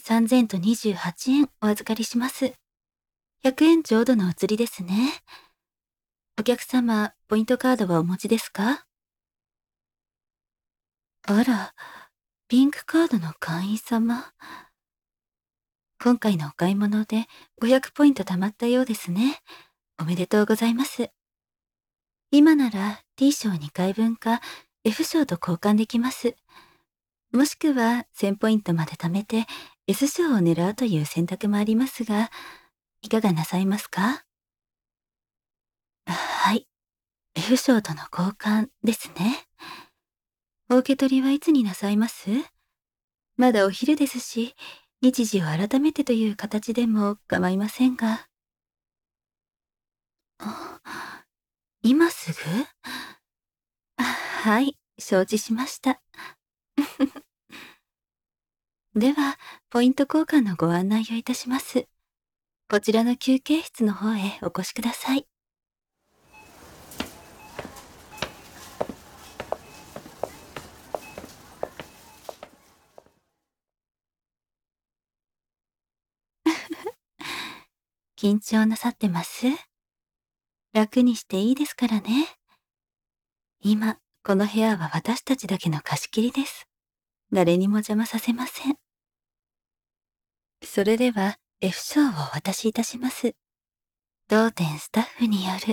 3028円お預かりします。100円ちょうどのお釣りですね。お客様、ポイントカードはお持ちですか？あら、ピンクカードの会員様。今回のお買い物で500ポイント貯まったようですね。おめでとうございます。今なら T 賞2回分か F 賞と交換できます。もしくは1000ポイントまで貯めて S 賞を狙うという選択もありますが、いかがなさいますか？はい。F 賞との交換ですね。お受け取りはいつになさいます？まだお昼ですし、日時を改めてという形でも構いませんが。あ、今すぐ？はい、承知しました。では、ポイント交換のご案内をいたします。こちらの休憩室の方へお越しください。緊張なさってます？楽にしていいですからね。今、この部屋は私たちだけの貸し切りです。誰にも邪魔させません。それでは、F 賞をお渡しいたします。当店スタッフによる、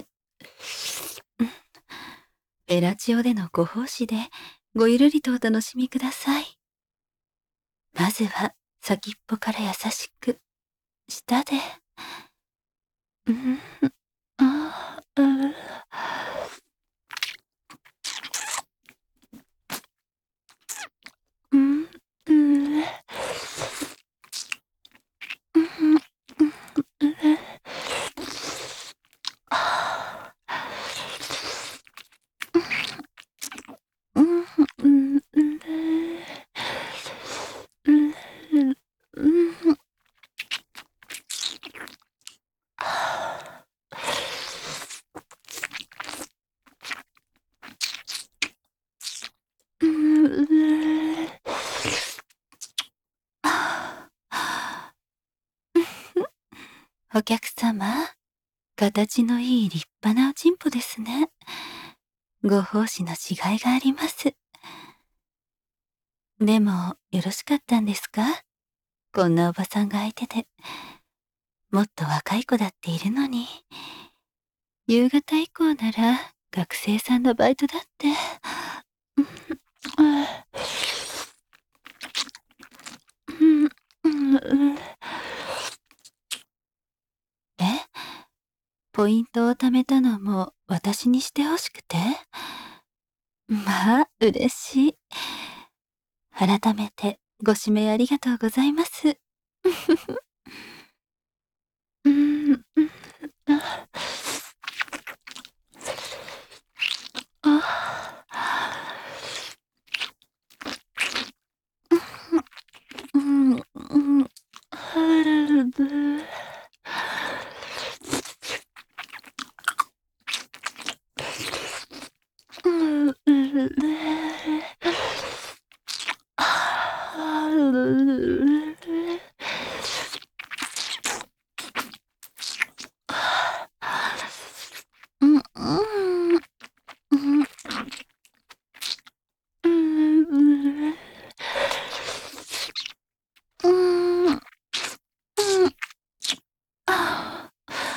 ベラチオでのご奉仕で、ごゆるりとお楽しみください。まずは、先っぽから優しく、舌で、うん、あ、うん、うん、うん、うん、うん、うん、うん、うん、うん、うん、お客様、形のいい立派なおちんぽですね。ご奉仕のしがいがあります。でも、よろしかったんですか？こんなおばさんが相手で。もっと若い子だっているのに。夕方以降なら、学生さんのバイトだって。え、ポイントを貯めたのも私にしてほしくて？まあ、嬉しい。改めてご指名ありがとうございます。うん、あ、あ、うん、うん、はるぶ。うん、うん、ある。うん、うん、うん、うん、うん、うん、あ、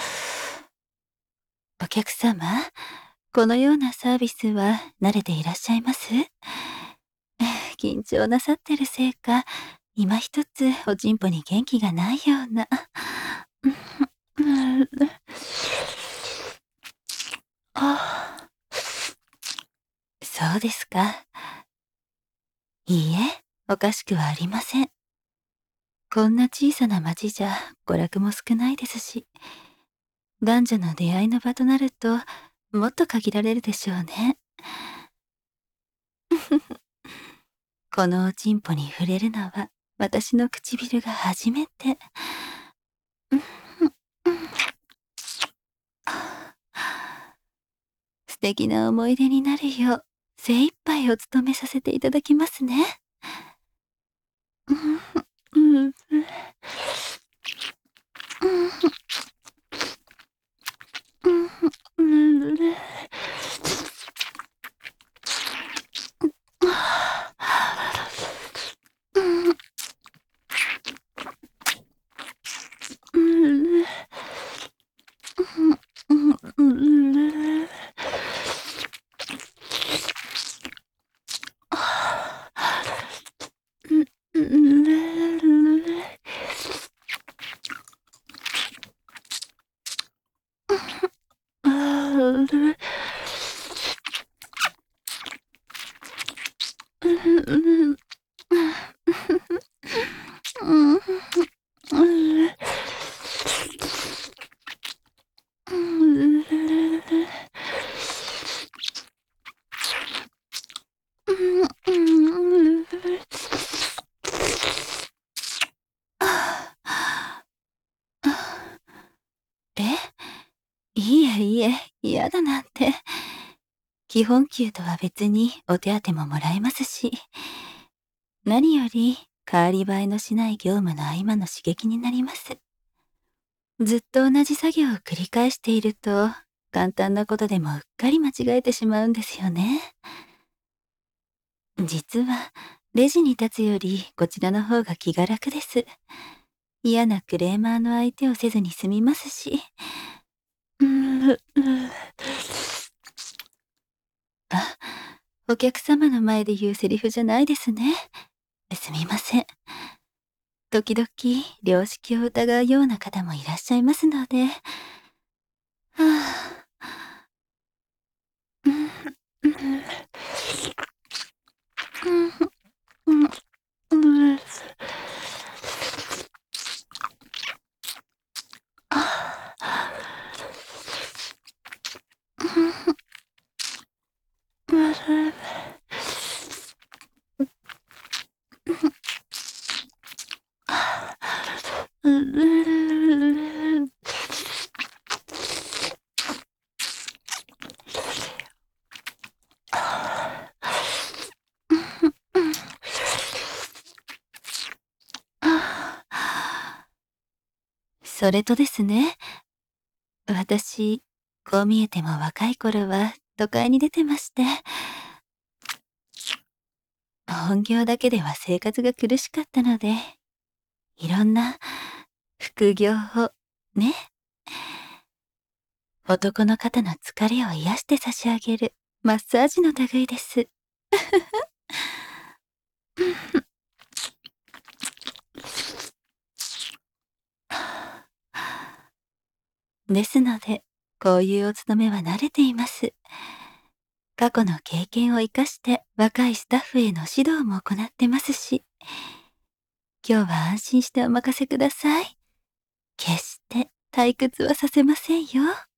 お客様、このようなサービスは慣れていらっしゃいます？緊張なさってるせいか、今一つおちんぽに元気がないような。うん、あ、そうですか。いいえ、おかしくはありません。こんな小さな町じゃ娯楽も少ないですし、男女の出会いの場となると、もっと限られるでしょうね。このおちんぽに触れるのは、私の唇が初めて。素敵な思い出になるよう、精一杯お務めさせていただきますね。うん、 え、いえいえ、嫌だなんて。基本給とは別にお手当ももらえますし。何より、代わり映えのしない業務の合間の刺激になります。ずっと同じ作業を繰り返していると、簡単なことでもうっかり間違えてしまうんですよね。実は、レジに立つよりこちらの方が気が楽です。嫌なクレーマーの相手をせずに済みますし。あ、お客様の前で言うセリフじゃないですね。すみません。時々、良識を疑うような方もいらっしゃいますので。はあ。それとですね、私、こう見えても若い頃は都会に出てまして、本業だけでは生活が苦しかったので、いろんな副業を、ね、男の肩の疲れを癒して差し上げるマッサージの類です。ですので、こういうお勤めは慣れています。過去の経験を生かして若いスタッフへの指導も行ってますし、今日は安心してお任せください。決して退屈はさせませんよ。